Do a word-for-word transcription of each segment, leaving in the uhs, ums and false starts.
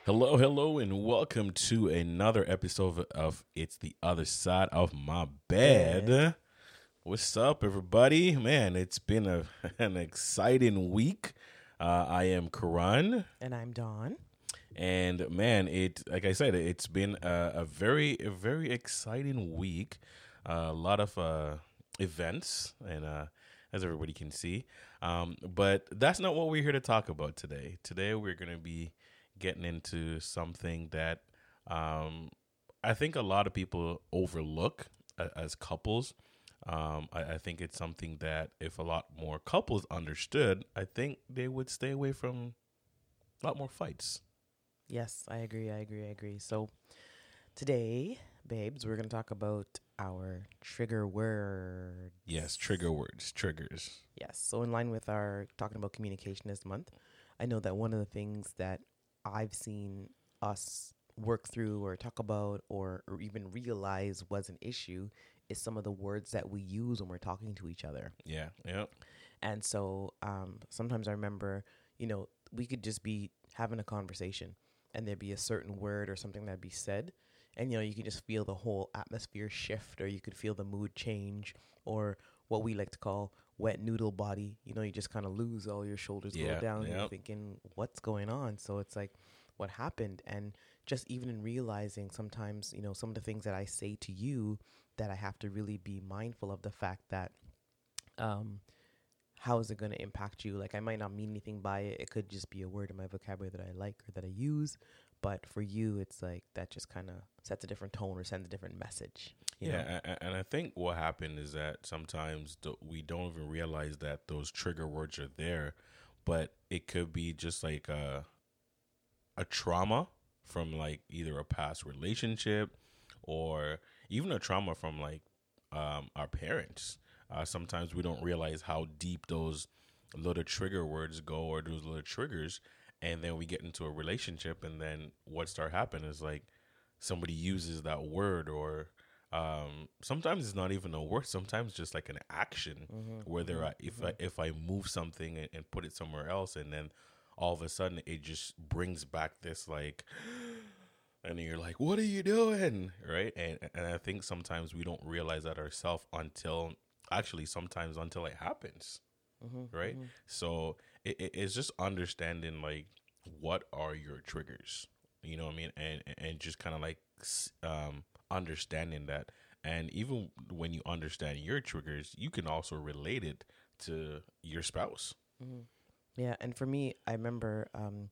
Hello, hello, and welcome to another episode of It's the Other Side of My Bed. What's up, everybody? Man, it's been a, an exciting week. Uh, I am Karan, And I'm Dawn. and man, it like I said, it's been a, a very, a very exciting week. Uh, a lot of uh, events, and uh, as everybody can see, um, but that's not what we're here to talk about today. Today, we're going to be getting into something that um, I think a lot of people overlook a, as couples. Um, I, I think it's something that if a lot more couples understood, I think they would stay away from a lot more fights. Yes, I agree. I agree. I agree. So today, babes, we're going to talk about our trigger words. Yes, trigger words, triggers. Yes. So, in line with our talking about communication this month, I know that one of the things that I've seen us work through or talk about or, or even realize was an issue is some of the words that we use when we're talking to each other. Yeah, yeah, And so um, sometimes I remember, you know, we could just be having a conversation and there'd be a certain word or something that'd be said. And, you know, you can just feel the whole atmosphere shift, or you could feel the mood change, or what we like to call wet noodle body. You know, you just kind of lose all your shoulders Yeah, go down and yep. you're thinking, what's going on? So it's like, what happened? And just even in realizing sometimes, you know, some of the things that I say to you, that I have to really be mindful of the fact that, um, how is it going to impact you? Like, I might not mean anything by it. It could just be a word in my vocabulary that I like or that I use. But for you, it's like that just kind of sets a different tone or sends a different message. You know? Yeah, a- a- and I think what happened is that sometimes th- we don't even realize that those trigger words are there, but it could be just like a, a trauma from like either a past relationship or even a trauma from like um, our parents. Uh, sometimes we don't realize how deep those little trigger words go or those little triggers, and then we get into a relationship, and then what start happening is like somebody uses that word or um, sometimes it's not even a word. Sometimes just like an action, Mm-hmm, whether mm-hmm, I, if mm-hmm. I if I move something and, and put it somewhere else, and then all of a sudden it just brings back this like, and you're like, what are you doing, right? And and I think sometimes we don't realize that ourselves until actually sometimes until it happens, Mm-hmm, right? mm-hmm. So it, it- it's just understanding like what are your triggers, you know what I mean, and and just kind of like s- um understanding that, and even when you understand your triggers, you can also relate it to your spouse. Mm-hmm. Yeah. And for me, I remember, um,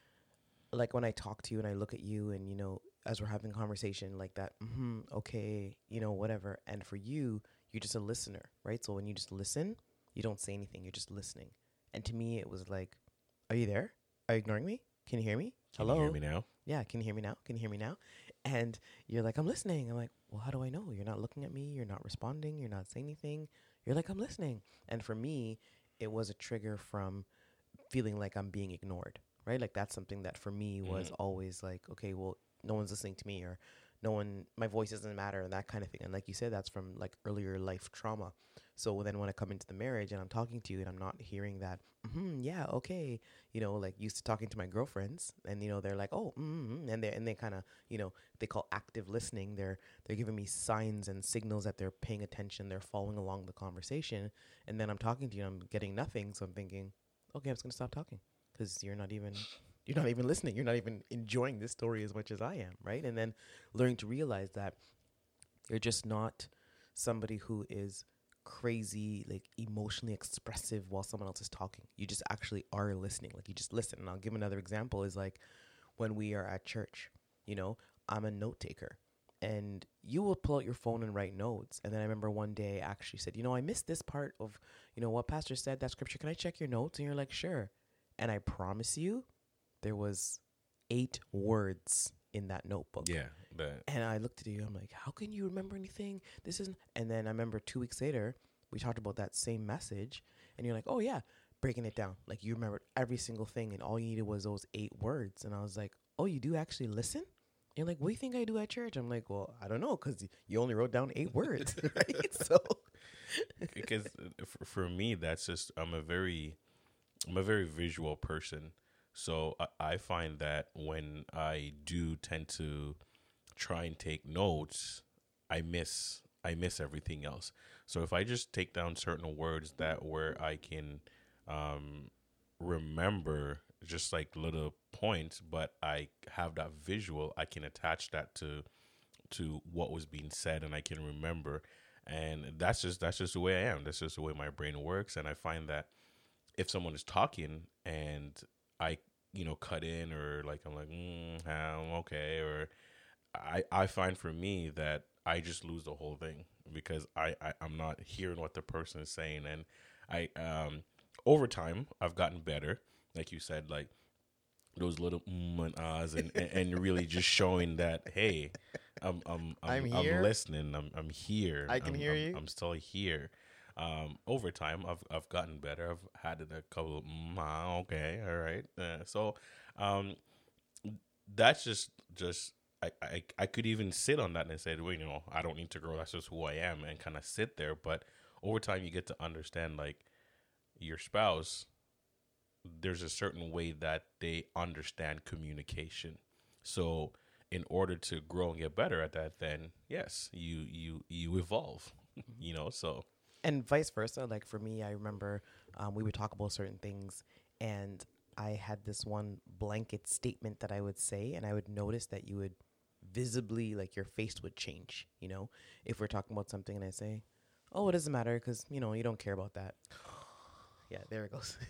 like when I talk to you and I look at you and, you know, as we're having a conversation like that, mm-hmm, okay, you know, whatever. And for you, you're just a listener, right? So when you just listen, you don't say anything, you're just listening. And to me, it was like, are you there? Are you ignoring me? Can you hear me? Can you hear Hello? me now? Yeah, can you hear me now? Can you hear me now? And you're like, I'm listening. I'm like, well, how do I know? You're not looking at me. You're not responding. You're not saying anything. You're like, I'm listening. And for me, it was a trigger from feeling like I'm being ignored, right? Like that's something that for me was Mm-hmm. always like, okay, well, no one's listening to me, or no one, my voice doesn't matter, and that kind of thing. And like you said, that's from like earlier life trauma. So then when I come into the marriage and I'm talking to you and I'm not hearing that, mm-hmm, yeah, okay, you know, like used to talking to my girlfriends, and you know they're like, oh, mm-hmm, and they and they kind of, you know, they call active listening. They're they're giving me signs and signals that they're paying attention, they're following along the conversation, and then I'm talking to you and I'm getting nothing. So I'm thinking, okay, I'm just gonna stop talking because you're not even you're not even listening. You're not even enjoying this story as much as I am, right? And then learning to realize that you're just not somebody who is crazy, like emotionally expressive while someone else is talking. You just actually are listening. Like you just listen. And I'll give another example is like when we are at church, you know, I'm a note taker. And you will pull out your phone and write notes. And then I remember one day I actually said, you know, I missed this part of, you know, what pastor said, that scripture. Can I check your notes? And you're like, sure. And I promise you, there was eight words in that notebook. Yeah, but And I looked at you, I'm like, how can you remember anything? This isn't. And then I remember two weeks later, we talked about that same message. And you're like, oh, yeah, breaking it down. Like you remembered every single thing. And all you needed was those eight words. And I was like, oh, you do actually listen? You're like, what do you think I do at church? I'm like, well, I don't know, because you only wrote down eight words, right? So, because for, for me, that's just I'm a very I'm a very visual person. So I, I find that when I do tend to try and take notes, I miss I miss everything else. So if I just take down certain words that where I can um, remember just like little points, but I have that visual, I can attach that to to what was being said, and I can remember. And that's just that's just the way I am. That's just the way my brain works. And I find that if someone is talking and I, you know, cut in or like I'm like, mm, um, okay, or I I find for me that I just lose the whole thing because I, I I'm not hearing what the person is saying. And I um over time I've gotten better, like you said, like those little mm and ahs, and, and and really just showing that, hey, I'm I'm I'm, I'm I'm here. listening. I'm I'm here. I can I'm, hear I'm, you. I'm still here. Um, over time, I've I've gotten better. I've had it a couple of mm, ah, okay, all right. Uh, so, um, that's just just I, I I could even sit on that and say, well, you know, I don't need to grow. That's just who I am, and kind of sit there. But over time, you get to understand like your spouse. There's a certain way that they understand communication. So in order to grow and get better at that, then yes, you you you evolve. You know, so And vice versa. Like for me, I remember um, we would talk about certain things, and I had this one blanket statement that I would say, and I would notice that you would visibly, like your face would change. You know, if we're talking about something, and I say, "Oh, it doesn't matter because you know you don't care about that." Yeah, there it goes.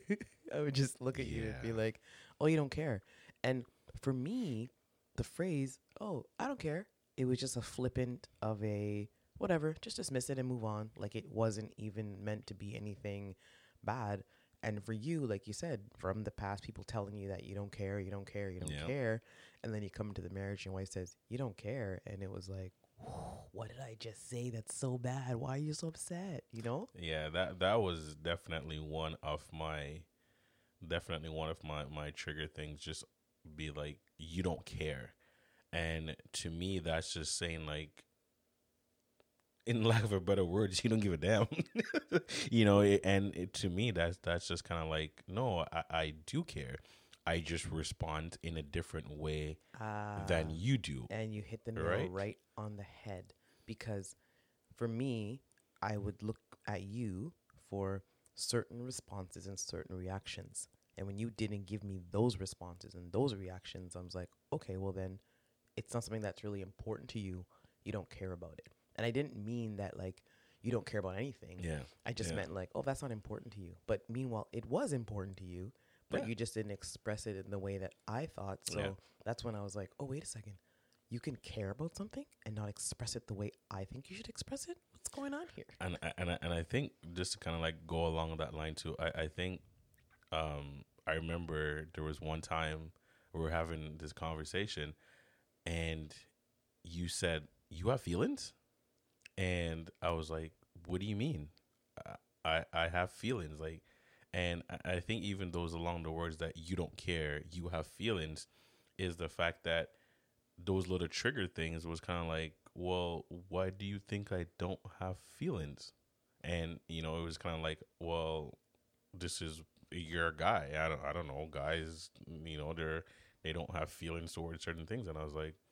I would just look at you and be yeah, like, "Oh, you don't care." And for me, the phrase, "Oh, I don't care," it was just a flippant of a whatever, just dismiss it and move on. Like it wasn't even meant to be anything bad. And for you, like you said, from the past, people telling you that you don't care, you don't care, you don't yeah, care. And then you come into the marriage and your wife says, you don't care. And it was like, what did I just say? That's so bad. Why are you so upset? You know? yeah. That that was definitely one of my definitely one of my my trigger things. Just be like, you don't care, and to me, that's just saying like, in lack of a better words, you don't give a damn. You know, it, and it, to me, that's that's just kind of like, no, I, I do care. I just respond in a different way Ah. than you do, And you hit the nail right? right on the head because for me, I would look at you for certain responses and certain reactions. And when you didn't give me those responses and those reactions, I was like, okay, well, then it's not something that's really important to you. You don't care about it. And I didn't mean that like you don't care about anything. Yeah, I just yeah, meant like, oh, that's not important to you. But meanwhile, it was important to you, but yeah, you just didn't express it in the way that I thought. So yeah. that's when I was like, oh, wait a second. You can care about something and not express it the way I think you should express it? What's going on here? And I- and I, and I think just to kind of like go along that line too. I I think um I remember there was one time we were having this conversation, and you said you have feelings, and I was like, what do you mean? I I, I have feelings, like, and I, I think even those along the words that you don't care, you have feelings, is the fact that those little trigger things was kind of like, well, why do you think I don't have feelings? And you know, it was kind of like, well, this is you're a guy. I don't, I don't know, guys. You know, they're they don't have feelings towards certain things. And I was like,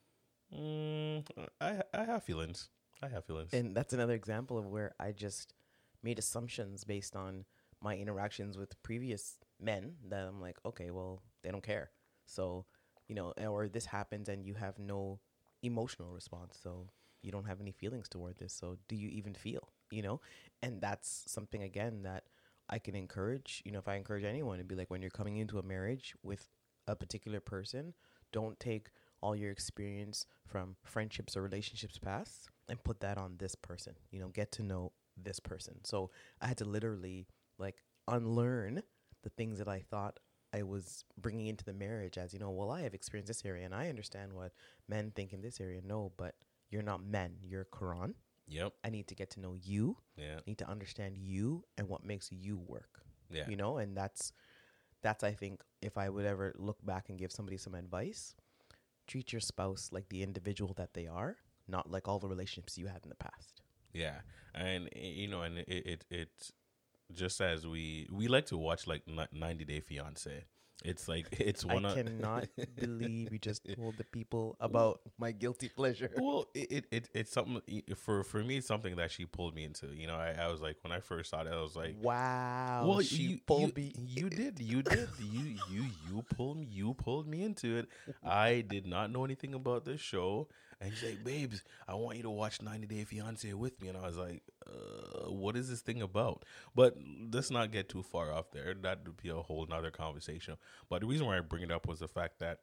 mm, I I have feelings. I have feelings. And that's another example of where I just made assumptions based on my interactions with previous men that I'm like, okay, well, they don't care. So, you know, or this happens and you have no emotional response. So you don't have any feelings toward this. So do you even feel, you know? And that's something, again, that I can encourage. You know, if I encourage anyone, it'd be like when you're coming into a marriage with a particular person, don't take all your experience from friendships or relationships past and put that on this person. You know, get to know this person. So I had to literally like unlearn the things that I thought I was bringing into the marriage as, you know, well, I have experienced this area and I understand what men think in this area. No, but you're not men. You're Quran. Yep. I need to get to know you. Yeah. I need to understand you and what makes you work. Yeah. You know, and that's that's I think if I would ever look back and give somebody some advice, treat your spouse like the individual that they are, not like all the relationships you had in the past. Yeah, and eh, you know, and it it it's just as we we like to watch like ni- ninety Day Fiance, It's like it's I one of cannot believe you just told the people about my guilty pleasure. well, it, it, it it's something for for me. It's something that she pulled me into. You know, I, I was like when I first saw it, I was like, Wow, well, she you pulled you, me. you did you did you you you pulled me you pulled me into it. I did not know anything about this show, and she's like, babes, I want you to watch ninety Day Fiance with me, and I was like, uh, what is this thing about? But let's not get too far off there. That would be a whole nother conversation. But the reason why I bring it up was the fact that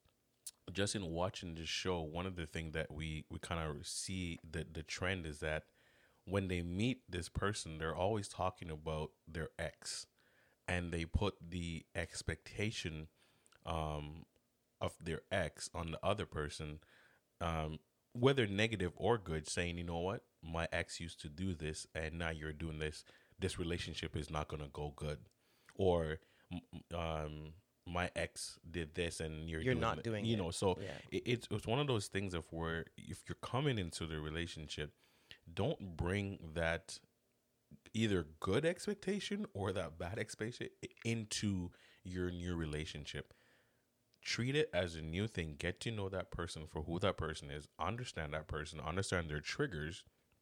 just in watching this show, one of the things that we, we kind of see that the trend is that when they meet this person, they're always talking about their ex, and they put the expectation um, of their ex on the other person, um, whether negative or good, saying, you know what, my ex used to do this, and now you're doing this. This relationship is not going to go good, or um, my ex did this and you're, You're doing not it. doing you it. know so Yeah. it, it's it's one of those things of where if you're coming into the relationship, don't bring that either good expectation or that bad expectation into your new relationship. Treat it as a new thing. Get to know that person for who that person is, understand that person, understand their triggers,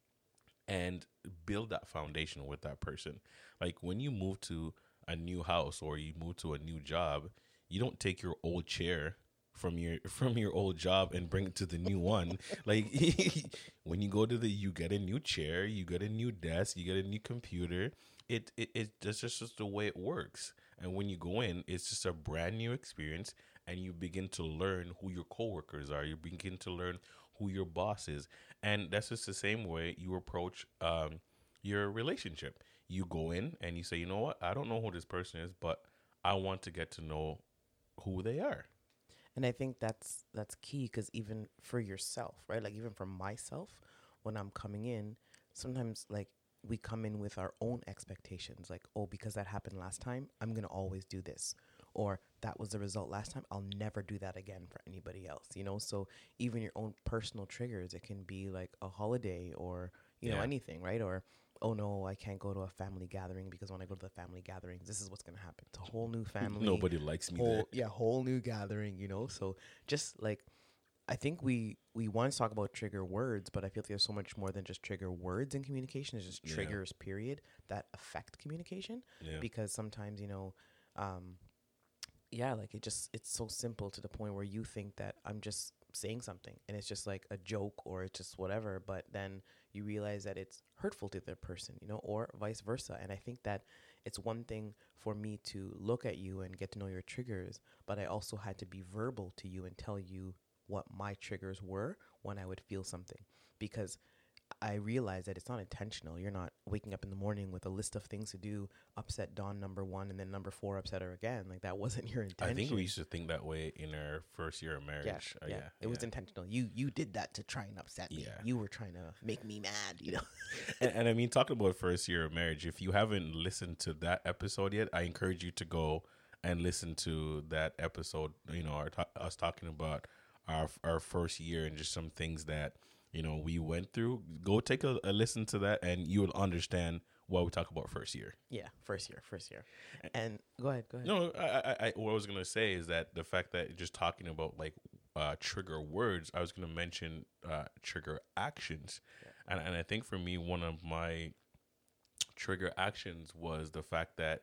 and build that foundation with that person. Like when you move to a new house or you move to a new job, you don't take your old chair from your from your old job and bring it to the new one. Like when you go to the, you get a new chair, you get a new desk, you get a new computer. It it it that's just, just the way it works. And when you go in, it's just a brand new experience, and you begin to learn who your coworkers are. You begin to learn who your boss is, and that's just the same way you approach um, your relationship. You go in and you say, you know what, I don't know who this person is, but I want to get to know who they are. And I think that's that's key because even for yourself, right? Like even for myself, when I'm coming in, sometimes like we come in with our own expectations, like, oh, because that happened last time, I'm gonna always do this, or that was the result last time, I'll never do that again for anybody else, you know. So even your own personal triggers, it can be like a holiday or you know Yeah. anything, right? Or oh no, I can't go to a family gathering because when I go to the family gatherings, this is what's gonna happen. It's a whole new family. Nobody likes me whole there. yeah whole new gathering, you know. So just like I think we we want to talk about trigger words, but I feel like there's so much more than just trigger words in communication. It's just Yeah. triggers period that affect communication. Yeah. Because sometimes, you know, um yeah, like it just it's so simple to the point where you think that I'm just saying something and it's just like a joke or it's just whatever, but then you realize that it's hurtful to the person, you know, or vice versa. And I think that it's one thing for me to look at you and get to know your triggers, but I also had to be verbal to you and tell you what my triggers were when I would feel something, because I realize that it's not intentional. You're not waking up in the morning with a list of things to do, upset Dawn number one, and then number four upset her again. Like that wasn't your intention. I think we used to think that way in our first year of marriage. Yeah, Uh, yeah. yeah, It was yeah. intentional. You you did that to try and upset me. Yeah. You were trying to make me mad, you know. and, and I mean, talking about first year of marriage, if you haven't listened to that episode yet, I encourage you to go and listen to that episode. You know, our ta- us talking about our our first year and just some things that you know we went through. Go take a, a listen to that, and you will understand why we talk about first year. Yeah, first year, first year. And go ahead, go ahead. No, I, I, I what I was gonna say is that the fact that just talking about like uh, trigger words, I was gonna mention uh, trigger actions, and and I think for me one of my trigger actions was the fact that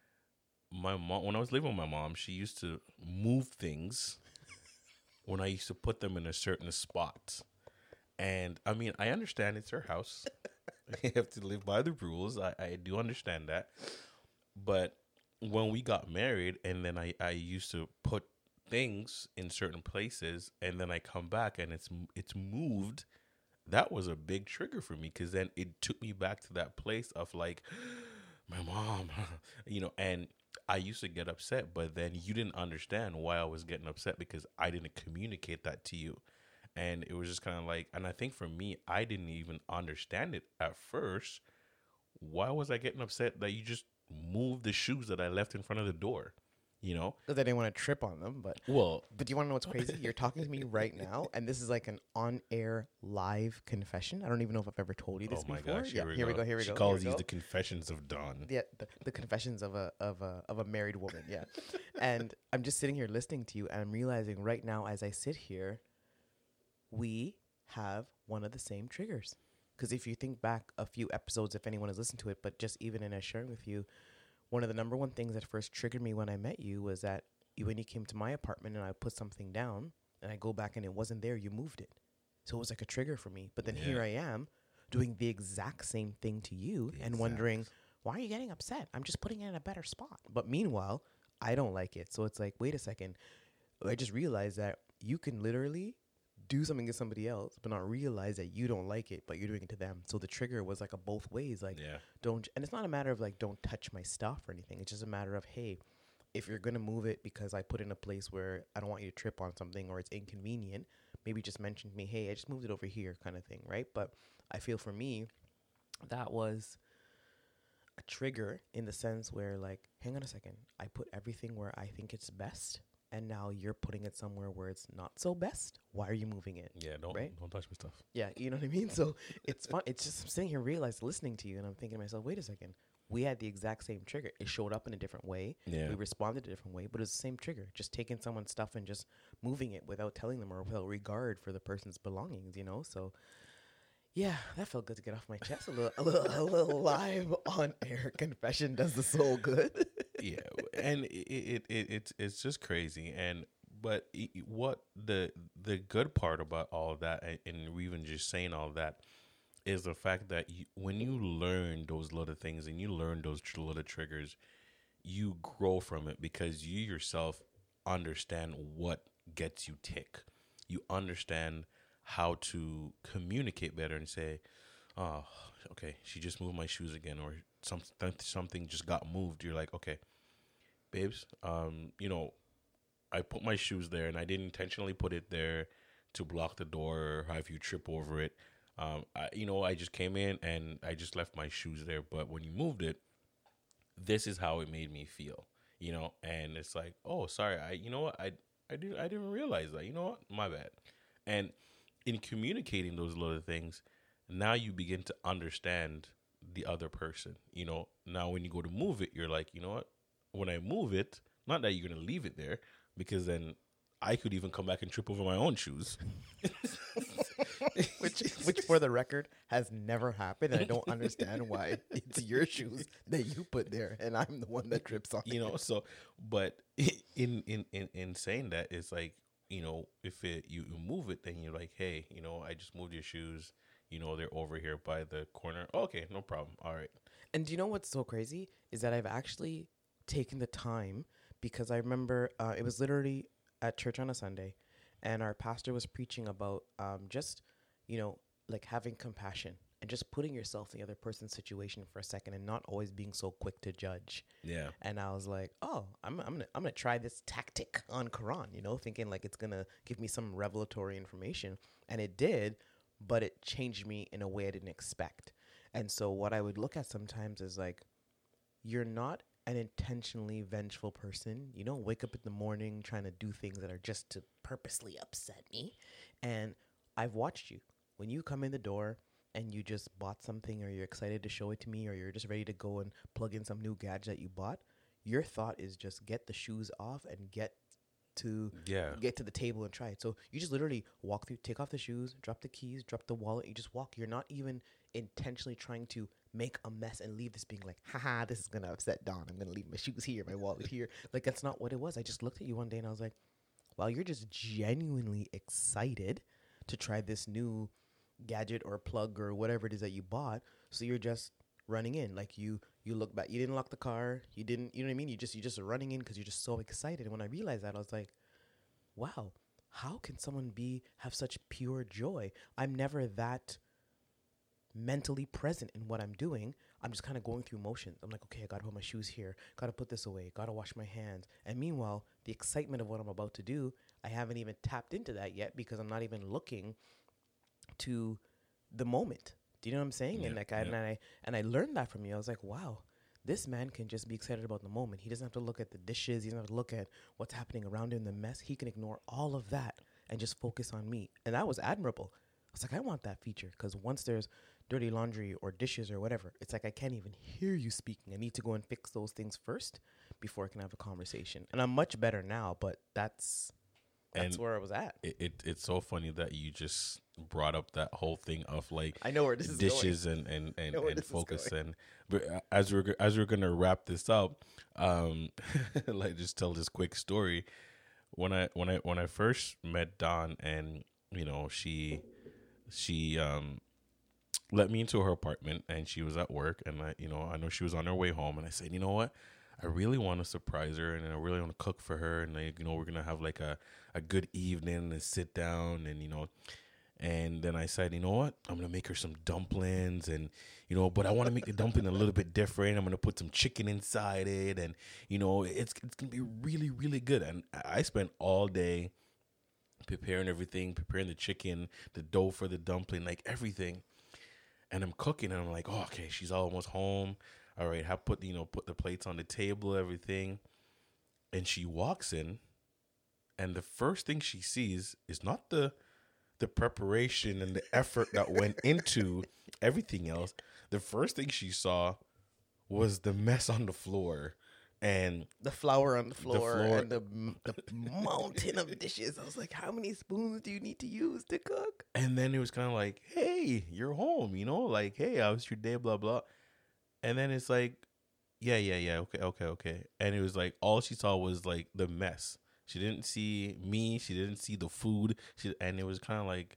my mom, when I was living with my mom, she used to move things when I used to put them in a certain spot. And I mean, I understand it's her house. You have to live by the rules. I, I do understand that. But when we got married and then I, I used to put things in certain places and then I come back and it's it's moved, that was a big trigger for me because then it took me back to that place of like, my mom, you know, and I used to get upset, but then you didn't understand why I was getting upset because I didn't communicate that to you. And it was just kind of like, and I think for me, I didn't even understand it at first. Why was I getting upset that you just moved the shoes that I left in front of the door? you know? Because I didn't want to trip on them, but Well, but do you want to know what's crazy? You're talking to me right now, and this is like an on-air live confession. I don't even know if I've ever told you this oh my before. gosh, here, yeah, we, here go. we go. Here we she go. calls here we these go. the confessions of Dawn. Yeah, the, the confessions of a of a of a married woman. Yeah, and I'm just sitting here listening to you, and I'm realizing right now as I sit here, we have one of the same triggers. Because if you think back a few episodes, if anyone has listened to it, but just even in us sharing with you, one of the number one things that first triggered me when I met you was that you, when you came to my apartment and I put something down and I go back and it wasn't there, you moved it. So it was like a trigger for me. But then Yeah. here I am doing the exact same thing to you The and exact. wondering, why are you getting upset? I'm just putting it in a better spot. But meanwhile, I don't like it. So it's like, wait a second. I just realized that you can literally do something to somebody else, but not realize that you don't like it, but you're doing it to them. So the trigger was like a both ways. Like, Yeah. don't, and it's not a matter of like, don't touch my stuff or anything. It's just a matter of, hey, if you're going to move it because I put it in a place where I don't want you to trip on something or it's inconvenient, maybe just mention to me, hey, I just moved it over here kind of thing, right? But I feel for me, that was a trigger in the sense where like, hang on a second, I put everything where I think it's best, and now you're putting it somewhere where it's not so best. Why are you moving it? Yeah, don't Right? don't touch my stuff. Yeah, you know what I mean? So it's fun. It's just I'm sitting here realizing, listening to you, and I'm thinking to myself, wait a second. We had the exact same trigger. It showed up in a different way. Yeah. We responded a different way, but it's the same trigger. Just taking someone's stuff and just moving it without telling them or without regard for the person's belongings, you know? So, yeah, that felt good to get off my chest. A little, a little, a little live on air confession does the soul good. Yeah, and it, it it it's it's just crazy. And but i- i- what the the good part about all of that, and, and even just saying all of that, is the fact that you, when you learn those little things and you learn those tr- little triggers, you grow from it because you yourself understand what gets you tick. You understand how to communicate better and say, "Oh, okay, she just moved my shoes again," or something something just got moved. You're like, "Okay, babes, um, you know, I put my shoes there and I didn't intentionally put it there to block the door or have you trip over it. Um, I, you know, I just came in and I just left my shoes there. But when you moved it, this is how it made me feel, you know? And it's like, oh, sorry. I, you know what? I, I didn't, I didn't realize that, you know what? My bad. And in communicating those little things, now you begin to understand the other person, you know? Now, when you go to move it, you're like, you know what? When I move it, not that you're going to leave it there, because then I could even come back and trip over my own shoes. which, which for the record, has never happened. And I don't understand why it's your shoes that you put there, and I'm the one that trips on You know, so, but in, in, in, in saying that, it's like, you know, if it, you move it, then you're like, hey, you know, I just moved your shoes. You know, they're over here by the corner. Okay, no problem. All right. And do you know what's so crazy is that I've actually taken the time, because I remember uh, it was literally at church on a Sunday, and our pastor was preaching about um, just, you know, like having compassion and just putting yourself in the other person's situation for a second and not always being so quick to judge. Yeah. And I was like, oh, I'm I'm gonna I'm gonna try this tactic on Quran, you know, thinking like it's gonna give me some revelatory information, and it did, but it changed me in a way I didn't expect. And so what I would look at sometimes is like, you're not an intentionally vengeful person. You don't wake up in the morning trying to do things that are just to purposely upset me. And I've watched you. When you come in the door and you just bought something, or you're excited to show it to me, or you're just ready to go and plug in some new gadget that you bought, your thought is just get the shoes off and get to Yeah. get to the table and try it. So you just literally walk through, take off the shoes, drop the keys, drop the wallet. You just walk. You're not even intentionally trying to make a mess and leave this being like, haha, this is going to upset Dawn. I'm going to leave my shoes here, my wallet here. Like, that's not what it was. I just looked at you one day and I was like, wow, you're just genuinely excited to try this new gadget or plug or whatever it is that you bought. So you're just running in. Like, you you look back. You didn't lock the car. You didn't, you know what I mean? You just, you're just running in because you're just so excited. And when I realized that, I was like, wow, how can someone be, have such pure joy? I'm never that mentally present in what I'm doing. I'm just kind of going through motions. I'm like, okay, I gotta put my shoes here, gotta put this away, gotta wash my hands. And meanwhile, the excitement of what I'm about to do, I haven't even tapped into that yet because I'm not even looking to the moment. Do you know what I'm saying? Yeah, and like, I, yeah. and I and I learned that from you. I was like, wow, This man can just be excited about the moment. He doesn't have to look at the dishes. He doesn't have to look at what's happening around him, the mess. He can ignore all of that and just focus on me. And that was admirable. I was like, I want that feature, because once there's dirty laundry or dishes or whatever, it's like I can't even hear you speaking. I need to go and fix those things first before I can have a conversation. And I'm much better now, but that's that's And where I was at. It, it it's so funny that you just brought up that whole thing of like I know where this is dishes going. and and and, know where and this is focus. going. And but uh, as we're go- as we're gonna wrap this up, um, like just tell this quick story. When I when I when I first met Dawn, and you know she she um let me into her apartment, and she was at work, and I you know I know she was on her way home, and I said, you know what, I really want to surprise her, and I really want to cook for her, and like, you know we're gonna have like a a good evening and sit down, and you know. And then I said, you know what? I'm going to make her some dumplings, and, you know, but I want to make the dumpling a little bit different. I'm going to put some chicken inside it, and, you know, it's it's going to be really, really good. And I spent all day preparing everything, preparing the chicken, the dough for the dumpling, like everything. And I'm cooking, and I'm like, oh, okay, she's almost home. All right, I put, you know, put the plates on the table, everything. And she walks in, and the first thing she sees is not the the preparation and the effort that went into everything else. The first thing she saw was the mess on the floor and The flour on the floor, floor. and the, the mountain of dishes. I was like, how many spoons do you need to use to cook? and then it was kind of like, hey, you're home, you know, like, hey, how was your day, blah blah. And then it's like, yeah, yeah, yeah, okay, okay, okay. And it was like all she saw was like the mess. She didn't see me. She didn't see the food. She, and it was kind of like,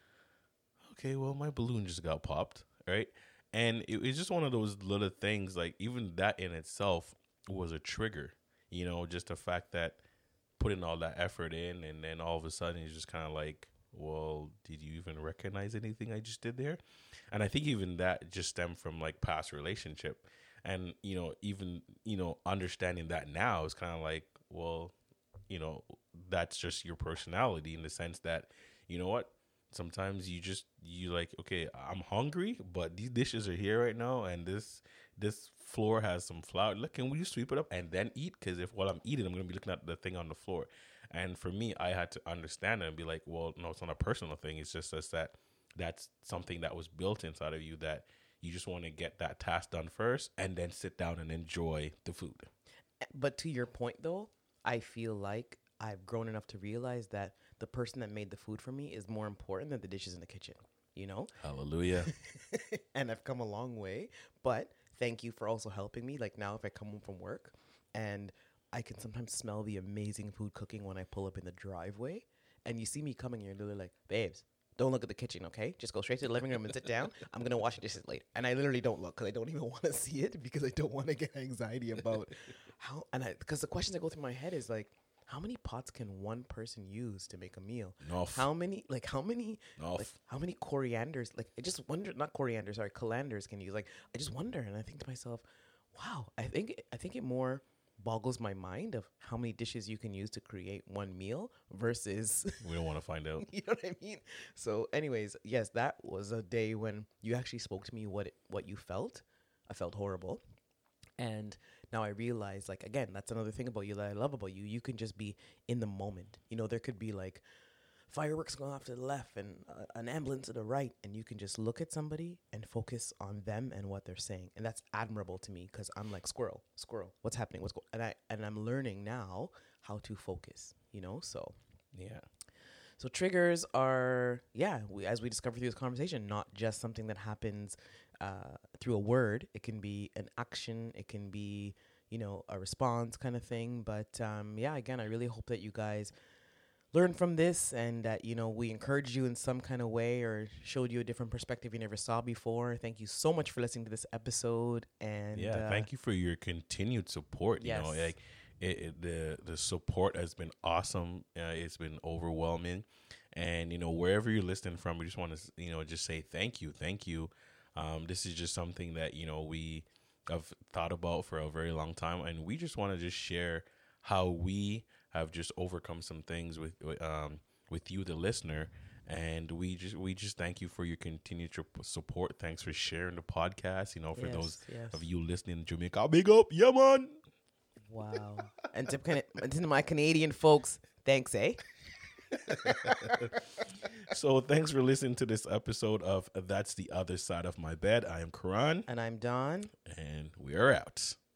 okay, well, my balloon just got popped, right? And it was just one of those little things. Like even that in itself was a trigger, you know, just the fact that putting all that effort in, and then all of a sudden it's just kind of like, well, did you even recognize anything I just did there? And I think even that just stemmed from like past relationship, and you know, even you know, understanding that now is kind of like, well, you know, that's just your personality in the sense that, you know what, sometimes you just, you like, okay, I'm hungry, but these dishes are here right now, and this this floor has some flour. Look, can we sweep it up and then eat? Because if while I'm eating, I'm going to be looking at the thing on the floor. And for me, I had to understand it and be like, well, no, it's not a personal thing. It's just, just that that's something that was built inside of you, that you just want to get that task done first and then sit down and enjoy the food. But to your point, though, I feel like I've grown enough to realize that the person that made the food for me is more important than the dishes in the kitchen, you know? Hallelujah. And I've come a long way, but thank you for also helping me. Like now if I come home from work and I can sometimes smell the amazing food cooking when I pull up in the driveway, and you see me coming, you're literally like, babes, don't look at the kitchen, okay? Just go straight to the living room and sit down. I'm going to wash the dishes later. And I literally don't look, because I don't even want to see it, because I don't want to get anxiety about how, and I, because the questions that go through my head is like, how many pots can one person use to make a meal? Enough. How many, like how many, Enough. like how many corianders, like I just wonder, not coriander, sorry, colanders can use. Like, I just wonder. And I think to myself, wow, I think, I think it more boggles my mind of how many dishes you can use to create one meal versus We don't want to find out. you know what I mean? So anyways, yes, that was a day when you actually spoke to me what it, what you felt. I felt horrible. And now I realize, like, again, that's another thing about you that I love about you. You can just be in the moment. You know, there could be like fireworks going off to the left and uh, an ambulance to the right, and you can just look at somebody and focus on them and what they're saying. And that's admirable to me, because I'm like, squirrel, squirrel, what's happening? What's going? And I and I'm learning now how to focus, you know? So Yeah. so triggers are, yeah, we, as we discovered through this conversation, not just something that happens uh, through a word. It can be an action. It can be, you know, a response kind of thing. But um, yeah, again, I really hope that you guys learn from this, and that, you know, we encouraged you in some kind of way or showed you a different perspective you never saw before. Thank you so much for listening to this episode. And Yeah, uh, thank you for your continued support. You know, Yes. like it, it, the the support has been awesome. Uh, it's been overwhelming, and you know, wherever you're listening from, we just want to, you know, just say thank you, thank you. Um, this is just something that, you know, we have thought about for a very long time, and we just want to just share how we have just overcome some things with with, um with you, the listener. And we just we just thank you for your continued tr- support. Thanks for sharing the podcast. You know, for Yes, those yes. of you listening in Jamaica, big up, yeah, man. Wow. And to, Can- and to my Canadian folks, thanks, eh? So thanks for listening to this episode of That's the Other Side of My Bed. I am Karan. And I'm Dawn. And we are out.